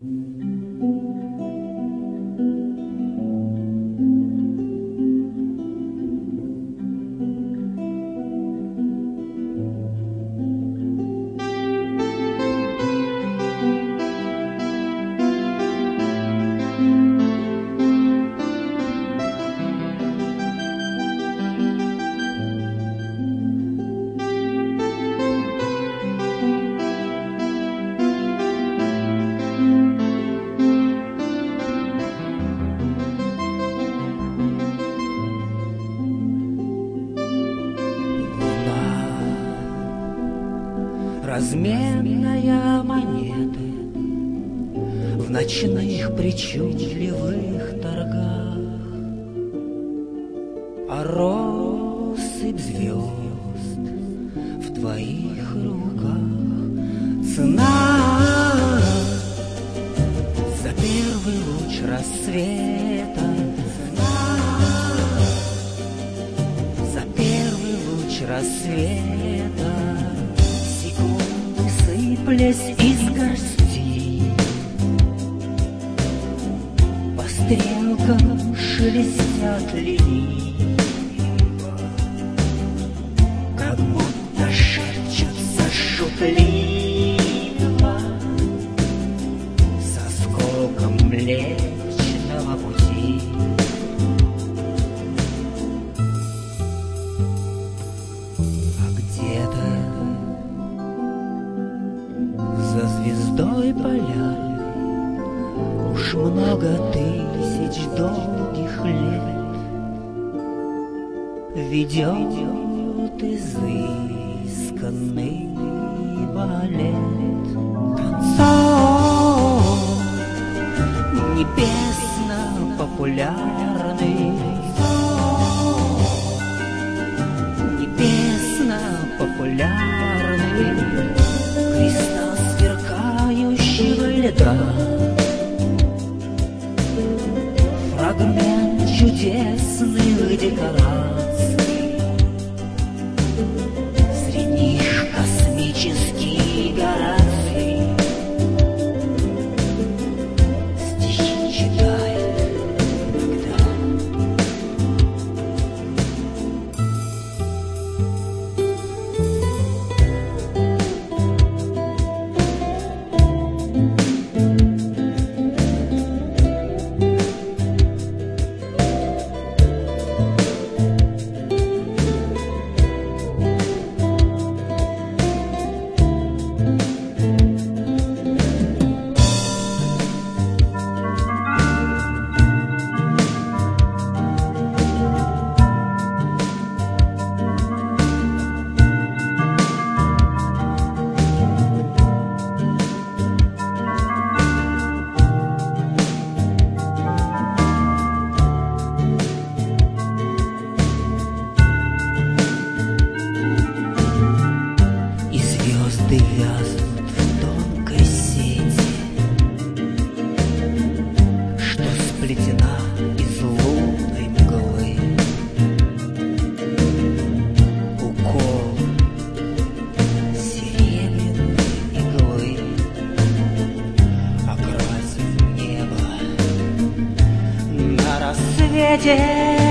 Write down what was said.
Разменная монета в ночных причудливых торгах, а россыпь звезд в твоих руках. Цена за первый луч рассвета, за первый луч рассвета. Сыплясь из горстей, по стрелкам шелестят линии, как будто шепчутся шутливо со сколком Млечного Пути. А где-то за звездой полярной уж много тысяч долгих лет ведет изысканный балет. Танцор небесно-популярный, небесно-популярный кристалл сверкающего льда, фрагмент чудесных декораций, среди них космический Гораций стихи читает иногда. Звезды вязнут в тонкой сети, что сплетена из лунной мглы. Укол серебряной иглы окрасит небо на рассвете.